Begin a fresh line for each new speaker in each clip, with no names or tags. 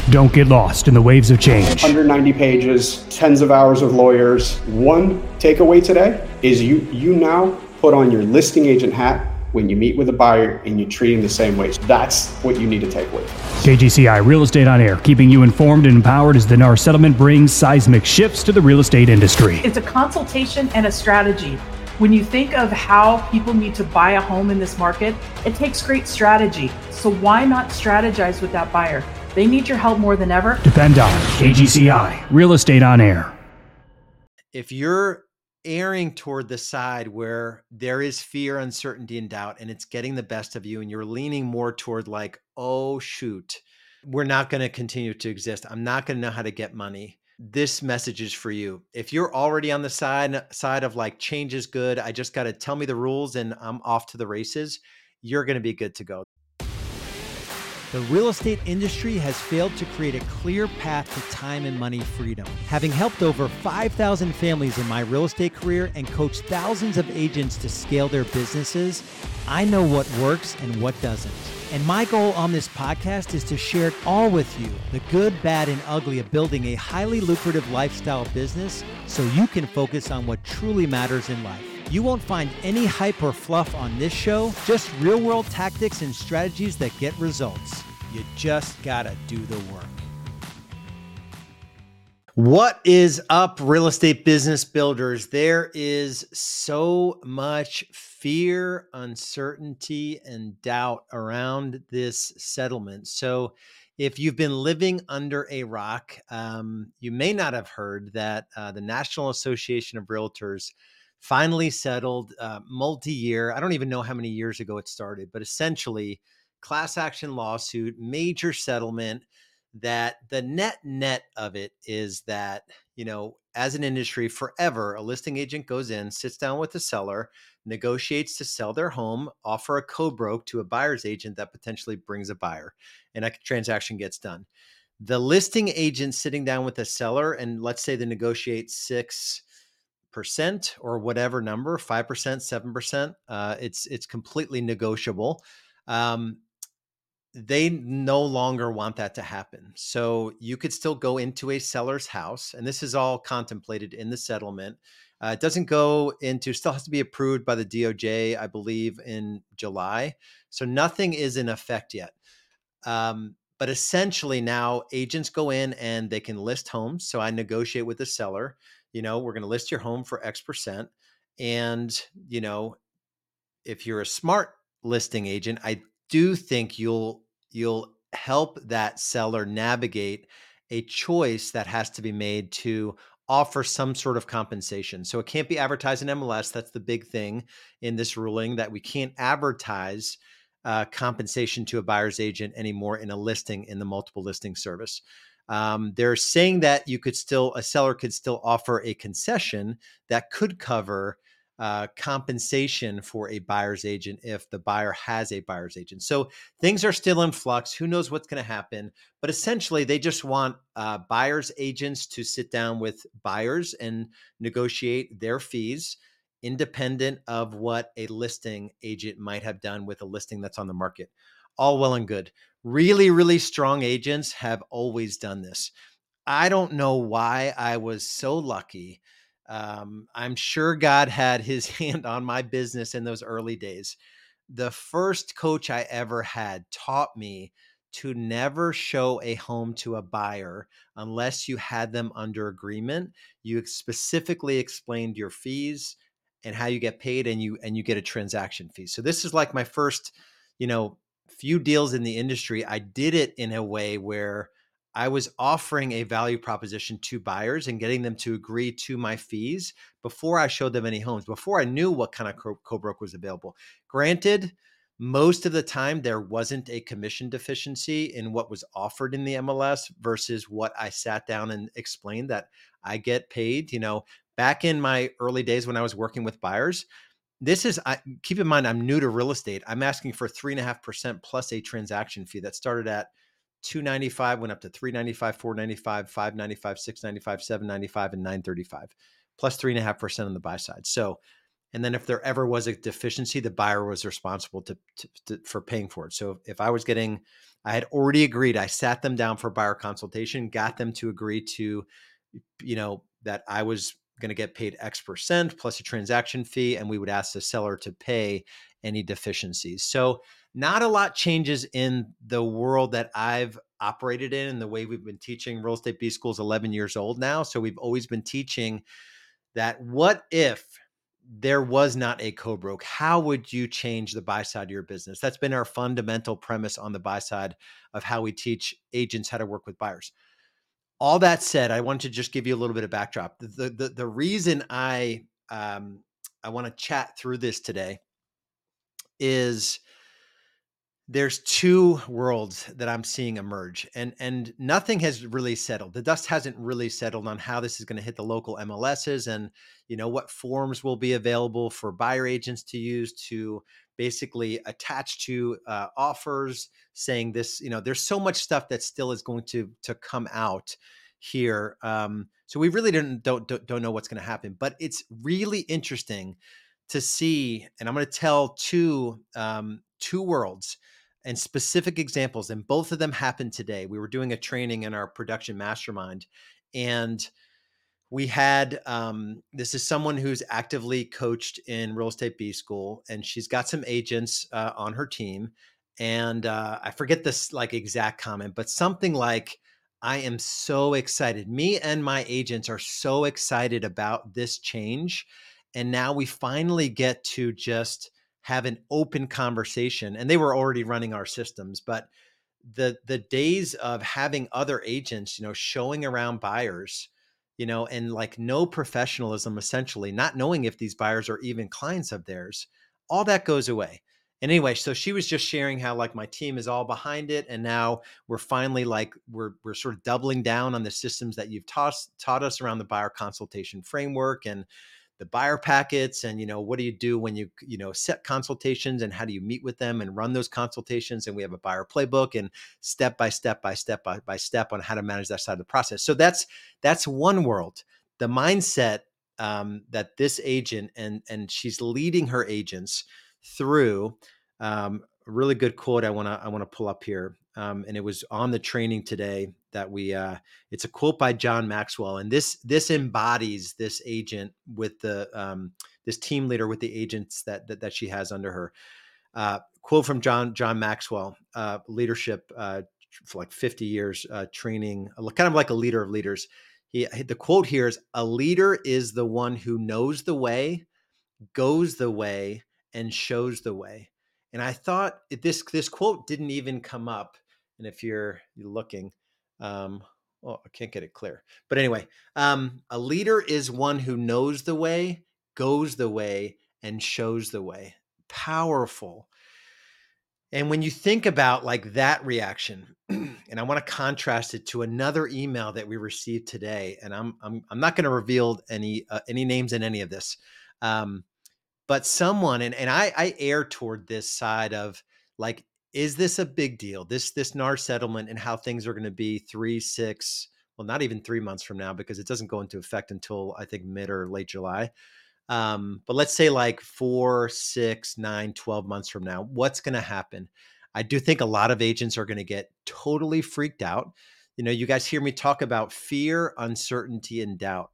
Don't get lost in the waves of change.
190 pages, tens of hours of lawyers. One takeaway today is you now put on your listing agent hat when you meet with a buyer and you treat them the same way. So that's what you need to take away.
KGCI Real Estate on Air, keeping you informed and empowered as the NAR settlement brings seismic shifts to the real estate industry.
It's a consultation and a strategy. When you think of how people need to buy a home in this market, it takes great strategy. So why not strategize with that buyer? They need your help more than ever.
Depend on KGCI Real Estate on Air.
If you're erring toward the side where there is fear, uncertainty, and doubt, and it's getting the best of you, and you're leaning more toward like, oh, shoot, we're not going to continue to exist. I'm not going to know how to get money. This message is for you. If you're already on the side of like, change is good, I just got to tell me the rules and I'm off to the races, you're going to be good to go.
The real estate industry has failed to create a clear path to time and money freedom. Having helped over 5,000 families in my real estate career and coached thousands of agents to scale their businesses, I know what works and what doesn't. And my goal on this podcast is to share it all with you, the good, bad, and ugly of building a highly lucrative lifestyle business so you can focus on what truly matters in life. You won't find any hype or fluff on this show, just real-world tactics and strategies that get results. You just gotta do the work.
What is up, real estate business builders? There is so much fear, uncertainty, and doubt around this settlement. So if you've been living under a rock, you may not have heard that the National Association of Realtors finally settled multi-year. I don't even know how many years ago it started, but essentially class action lawsuit, major settlement, that the net of it is that, you know, as an industry forever, a listing agent goes in, sits down with the seller, negotiates to sell their home, offer a co-broke to a buyer's agent that potentially brings a buyer, and a transaction gets done. The listing agent sitting down with the seller, and let's say they negotiate 6% or whatever number, 5%, 7%, it's completely negotiable. They no longer want that to happen. So you could still go into a seller's house, and this is all contemplated in the settlement. It doesn't go into, still has to be approved by the DOJ, I believe, in July. So nothing is in effect yet. But essentially now agents go in and they can list homes. So I negotiate with the seller, you know, we're going to list your home for X%. And, you know, if you're a smart listing agent, I do think you'll help that seller navigate a choice that has to be made to offer some sort of compensation. So it can't be advertised in MLS. That's the big thing in this ruling, that we can't advertise compensation to a buyer's agent anymore in a listing in the multiple listing service. They're saying that a seller could still offer a concession that could cover compensation for a buyer's agent if the buyer has a buyer's agent. So things are still in flux. Who knows what's going to happen? But essentially, they just want buyer's agents to sit down with buyers and negotiate their fees, independent of what a listing agent might have done with a listing that's on the market. All well and good. Really, really strong agents have always done this. I don't know why I was so lucky. I'm sure God had his hand on my business in those early days. The first coach I ever had taught me to never show a home to a buyer unless you had them under agreement. You specifically explained your fees and how you get paid, and you get a transaction fee. So this is like my first, few deals in the industry. I did it in a way where I was offering a value proposition to buyers and getting them to agree to my fees before I showed them any homes, before I knew what kind of co-broke was available. Granted, most of the time there wasn't a commission deficiency in what was offered in the MLS versus what I sat down and explained that I get paid. Back in my early days when I was working with buyers, keep in mind, I'm new to real estate. I'm asking for 3.5% plus a transaction fee that started at $295, went up to $395, $495, $595, $695, $795, and $935, plus 3.5% on the buy side. So And then if there ever was a deficiency, the buyer was responsible for paying for it. So if I was getting, I had already agreed, I sat them down for buyer consultation, got them to agree to, that I was going to get paid X% plus a transaction fee, and we would ask the seller to pay any deficiencies. So not a lot changes in the world that I've operated in and the way we've been teaching. Real Estate B School is 11 years old now. So we've always been teaching that what if there was not a co-broke? How would you change the buy side of your business? That's been our fundamental premise on the buy side of how we teach agents how to work with buyers. All that said, I want to just give you a little bit of backdrop. The reason I want to chat through this today is there's two worlds that I'm seeing emerge, and nothing has really settled. The dust hasn't really settled on how this is going to hit the local MLSs, and what forms will be available for buyer agents to use to basically attach to offers, saying this. There's so much stuff that still is going to come out here. So we really don't know what's going to happen, but it's really interesting to see, and I'm going to tell two worlds and specific examples, and both of them happened today. We were doing a training in our production mastermind, and we had, this is someone who's actively coached in Real Estate B School, and she's got some agents on her team. And I forget this exact comment, but something like, I am so excited. Me and my agents are so excited about this change. And now we finally get to just have an open conversation. And they were already running our systems, but the days of having other agents, showing around buyers, and no professionalism, essentially not knowing if these buyers are even clients of theirs, all that goes away. And anyway, so she was just sharing how my team is all behind it. And now we're finally we're sort of doubling down on the systems that you've taught us around the buyer consultation framework and the buyer packets, and what do you do when you set consultations, and how do you meet with them and run those consultations? And we have a buyer playbook and step by step on how to manage that side of the process. So that's one world. The mindset that this agent and she's leading her agents through. A really good quote I want to pull up here, and it was on the training today that we. It's a quote by John Maxwell, and this embodies this agent with the this team leader with the agents that she has under her. Quote from John Maxwell, leadership for 50 years, training, kind of like a leader of leaders. The quote here is, "A leader is the one who knows the way, goes the way, and shows the way." And I thought this quote didn't even come up. And if you're looking, well, I can't get it clear. But anyway, a leader is one who knows the way, goes the way, and shows the way. Powerful. And when you think about that reaction, and I want to contrast it to another email that we received today, and I'm not going to reveal any names in any of this. But someone, and I err toward this side of is this a big deal? This NAR settlement and how things are going to be 3, 6, well, not even 3 months from now, because it doesn't go into effect until I think mid or late July. But let's say 4, 6, 9, 12 months from now, what's going to happen? I do think a lot of agents are going to get totally freaked out. You guys hear me talk about fear, uncertainty, and doubt.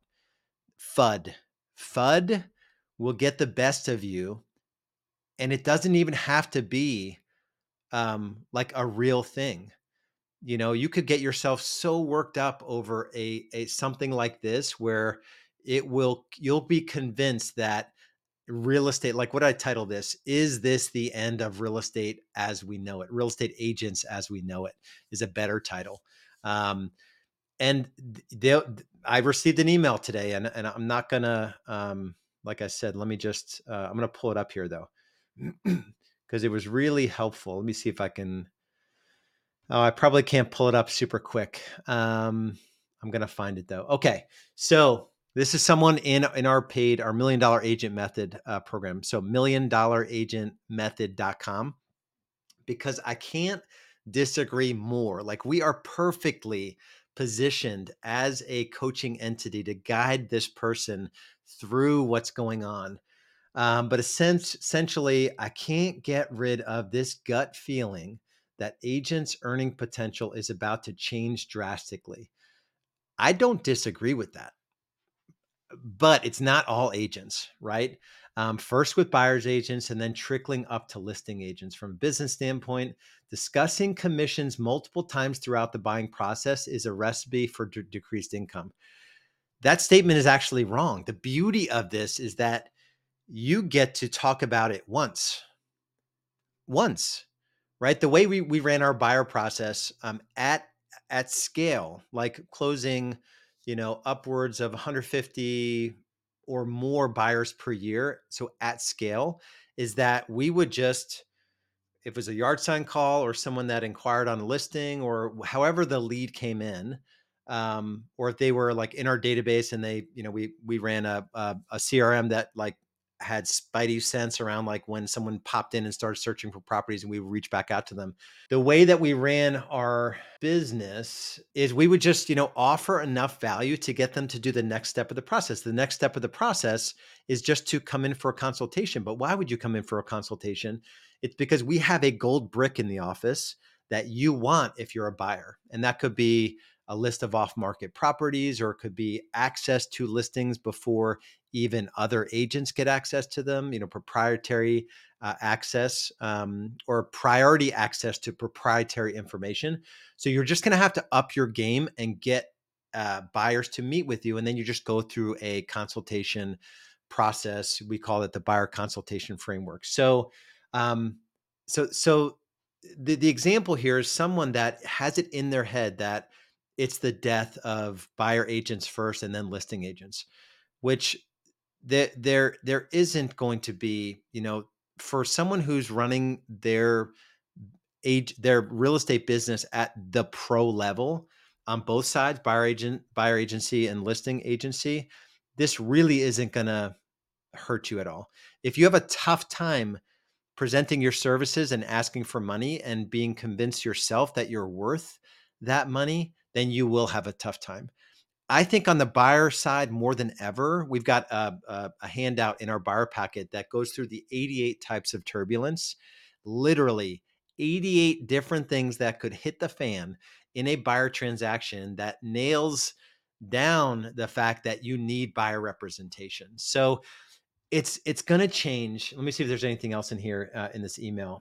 FUD will get the best of you. And it doesn't even have to be a real thing. You could get yourself so worked up over a something like this, where you'll be convinced that real estate, what I title this, is this the end of real estate as we know it? Real estate agents as we know it is a better title. And I received an email today, and I'm not gonna, like I said, let me just, I'm gonna pull it up here though, because it was really helpful. Let me see if I can. Oh, I probably can't pull it up super quick. I'm gonna find it though. Okay, so this is someone in our paid, our $1 Million Agent Method program. So $1millionagentmethod.com, because I can't disagree more. We are perfectly positioned as a coaching entity to guide this person through what's going on. But essentially, I can't get rid of this gut feeling that agents' earning potential is about to change drastically. I don't disagree with that, but it's not all agents, right? First with buyer's agents and then trickling up to listing agents. From a business standpoint, discussing commissions multiple times throughout the buying process is a recipe for decreased income. That statement is actually wrong. The beauty of this is that you get to talk about it once, right? The way we ran our buyer process at scale, like closing, upwards of 150 or more buyers per year. So at scale is that we would just, if it was a yard sign call or someone that inquired on a listing or however the lead came in, or if they were like in our database and they, we ran a CRM that like had spidey sense around like when someone popped in and started searching for properties and we would reach back out to them. The way that we ran our business is we would just, offer enough value to get them to do the next step of the process. The next step of the process is just to come in for a consultation. But why would you come in for a consultation? It's because we have a gold brick in the office that you want if you're a buyer. And that could be a list of off-market properties, or it could be access to listings before even other agents get access to them, proprietary access, or priority access to proprietary information. So you're just going to have to up your game and get buyers to meet with you. And then you just go through a consultation process. We call it the buyer consultation framework. So so the example here is someone that has it in their head that it's the death of buyer agents first and then listing agents, which there isn't going to be, for someone who's running their real estate business at the pro level on both sides, buyer agency and listing agency, this really isn't going to hurt you at all. If you have a tough time presenting your services and asking for money and being convinced yourself that you're worth that money, then you will have a tough time. I think on the buyer side, more than ever, we've got a handout in our buyer packet that goes through the 88 types of turbulence, literally 88 different things that could hit the fan in a buyer transaction that nails down the fact that you need buyer representation. So it's going to change. Let me see if there's anything else in here in this email.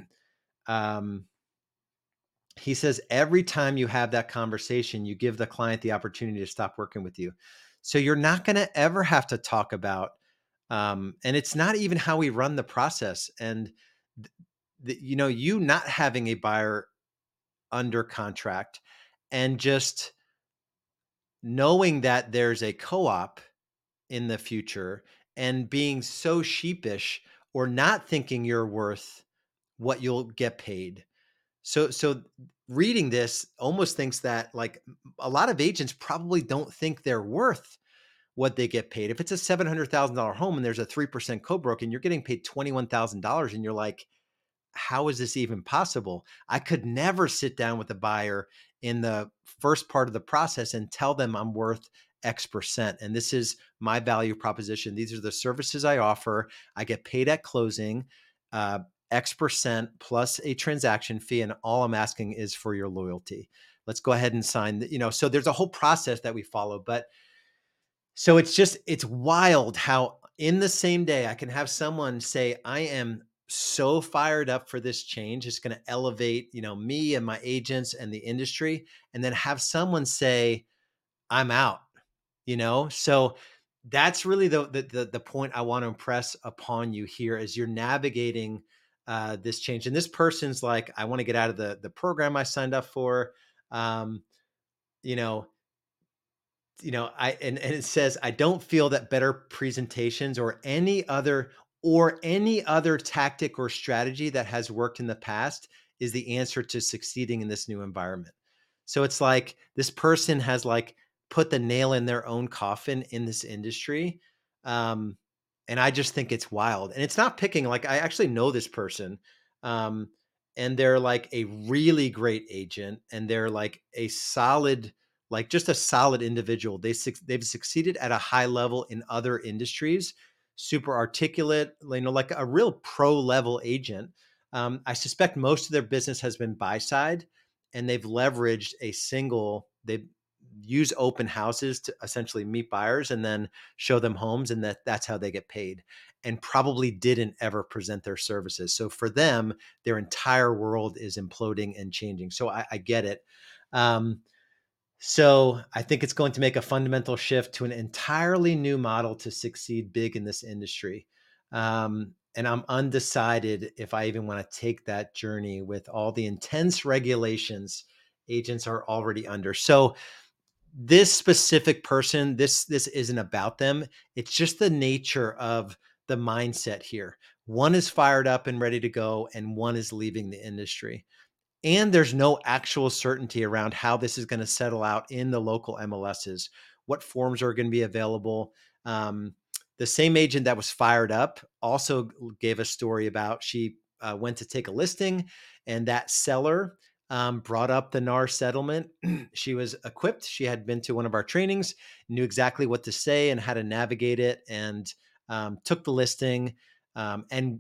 He says, every time you have that conversation, you give the client the opportunity to stop working with you. So you're not going to ever have to talk about, and it's not even how we run the process. And, you not having a buyer under contract and just knowing that there's a co-op in the future and being so sheepish or not thinking you're worth what you'll get paid. So reading this almost thinks that like a lot of agents probably don't think they're worth what they get paid. If it's a $700,000 home and there's a 3% co-broke and you're getting paid $21,000 and you're like, how is this even possible? I could never sit down with a buyer in the first part of the process and tell them I'm worth X percent. And this is my value proposition. These are the services I offer. I get paid at closing. X percent plus a transaction fee. And all I'm asking is for your loyalty. Let's go ahead and sign, so there's a whole process that we follow. But so it's wild how in the same day I can have someone say, I am so fired up for this change. It's going to elevate, me and my agents and the industry. And then have someone say, I'm out, So that's really the point I want to impress upon you here as you're navigating this change. And this person's like, I want to get out of the program I signed up for. And it says, I don't feel that better presentations or any other tactic or strategy that has worked in the past is the answer to succeeding in this new environment. So it's like this person has like put the nail in their own coffin in this industry. And I just think it's wild. And it's not picking, like I actually know this person. And they're like a really great agent and they're like a solid, like just a solid individual. They've succeeded at a high level in other industries. super articulate, like a real pro level agent. I suspect most of their business has been buy side, and they've leveraged they've used open houses to essentially meet buyers and then show them homes, and that's how they get paid, and probably didn't ever present their services. So for them, their entire world is imploding and changing. So I get it. So I think it's going to make a fundamental shift to an entirely new model to succeed big in this industry. And I'm undecided if I even want to take that journey with all the intense regulations agents are already under. So this specific person, this isn't about them. It's just the nature of the mindset here. One is fired up and ready to go, and one is leaving the industry. And there's no actual certainty around how this is going to settle out in the local MLSs, what forms are going to be available. The same agent that was fired up also gave a story about she went to take a listing, and that seller brought up the NAR settlement. She was equipped. She had been to one of our trainings, knew exactly what to say and how to navigate it, and took the listing. And,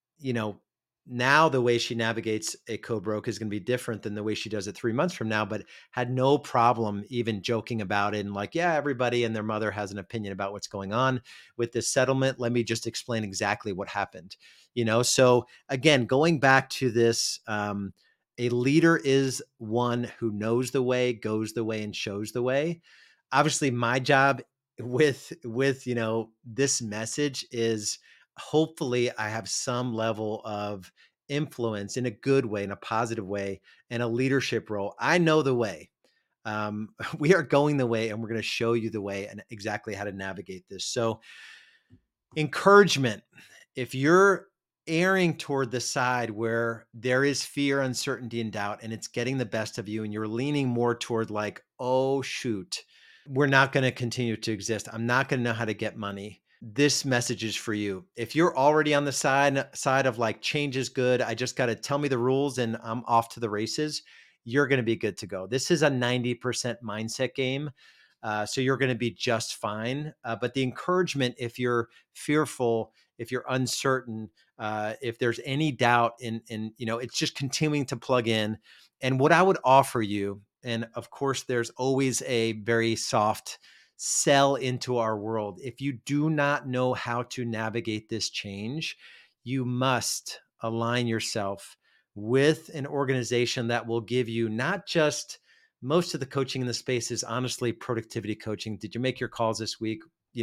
now the way she navigates a co-broke is going to be different than the way she does it 3 months from now, but had no problem even joking about it and like, yeah, everybody and their mother has an opinion about what's going on with this settlement. Let me just explain exactly what happened. So again, going back to this, a leader is one who knows the way, goes the way, and shows the way. Obviously, my job with this message is hopefully I have some level of influence in a good way, in a positive way, and a leadership role. I know the way. We are going the way, and we're going to show you the way and exactly how to navigate this. So encouragement, if you're erring toward the side where there is fear, uncertainty, and doubt, and it's getting the best of you, and you're leaning more toward like, oh, shoot, we're not going to continue to exist. I'm not going to know how to get money. This message is for you. If you're already on the side of like, change is good, I just got to tell me the rules and I'm off to the races, you're going to be good to go. This is a 90% mindset game. So you're going to be just fine. But the encouragement, if you're fearful, if you're uncertain, if there's any doubt in it's just continuing to plug in. And what I would offer you, and of course, there's always a very soft sell into our world. If you do not know how to navigate this change, you must align yourself with an organization that will give you not just most of the coaching in the space is honestly productivity coaching. Did you make your calls this week?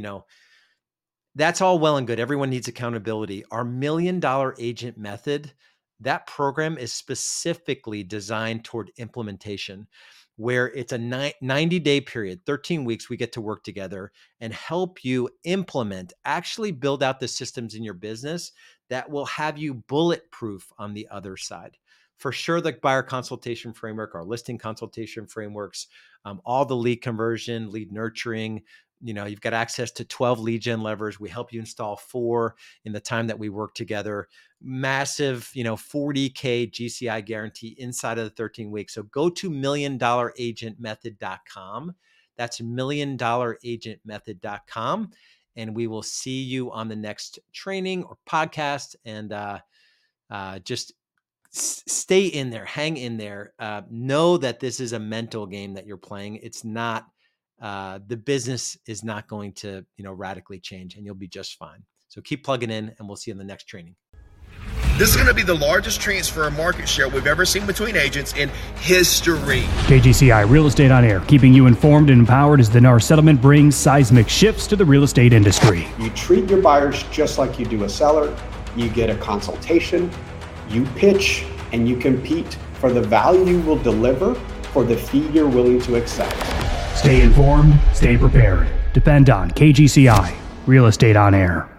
That's all well and good. Everyone needs accountability. Our $1 Million Agent Method, that program is specifically designed toward implementation, where it's a 90-day period, 13 weeks, we get to work together and help you implement, actually build out the systems in your business that will have you bulletproof on the other side. For sure, the buyer consultation framework, our listing consultation frameworks, all the lead conversion, lead nurturing, you've got access to 12 lead gen levers. We help you install 4 in the time that we work together. Massive, 40K GCI guarantee inside of the 13 weeks. So go to $1millionagentmethod.com. That's $1millionagentmethod.com. And we will see you on the next training or podcast. And just stay in there, hang in there. Know that this is a mental game that you're playing. It's not, the business is not going to, radically change, and you'll be just fine. So keep plugging in, and we'll see you in the next training.
This is going to be the largest transfer of market share we've ever seen between agents in history.
KGCI Real Estate on Air, keeping you informed and empowered as the NAR settlement brings seismic shifts to the real estate industry.
You treat your buyers just like you do a seller. You get a consultation, you pitch, and you compete for the value you will deliver for the fee you're willing to accept.
Stay informed, stay prepared. Depend on KGCI Real Estate on Air.